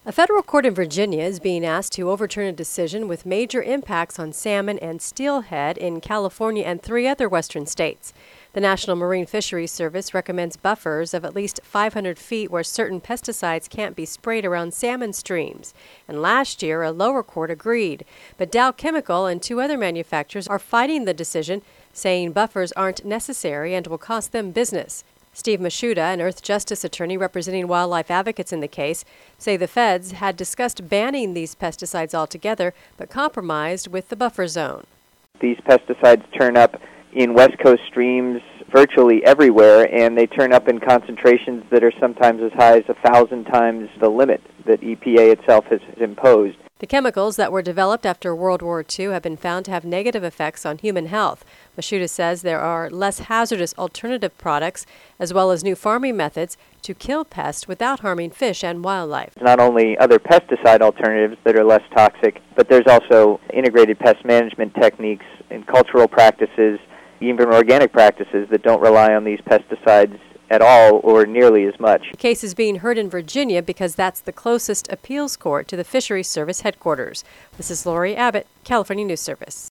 A federal court in Virginia is being asked to overturn a decision with major impacts on salmon and steelhead in California and 3 other western states. The National Marine Fisheries Service recommends buffers of at least 500 feet where certain pesticides can't be sprayed around salmon streams. And last year, a lower court agreed. But Dow Chemical and 2 other manufacturers are fighting the decision, saying buffers aren't necessary and will cost them business. Steve Mashuda, an Earth Justice attorney representing wildlife advocates in the case, say the feds had discussed banning these pesticides altogether, but compromised with the buffer zone. These pesticides turn up in West Coast streams virtually everywhere, and they turn up in concentrations that are sometimes as high as 1,000 times the limit that EPA itself has imposed. The chemicals that were developed after World War II have been found to have negative effects on human health. Mashuda says there are less hazardous alternative products, as well as new farming methods to kill pests without harming fish and wildlife. Not only other pesticide alternatives that are less toxic, but there's also integrated pest management techniques and cultural practices, even organic practices that don't rely on these pesticides at all or nearly as much. The case is being heard in Virginia because that's the closest appeals court to the Fisheries Service headquarters. This is Lori Abbott, California News Service.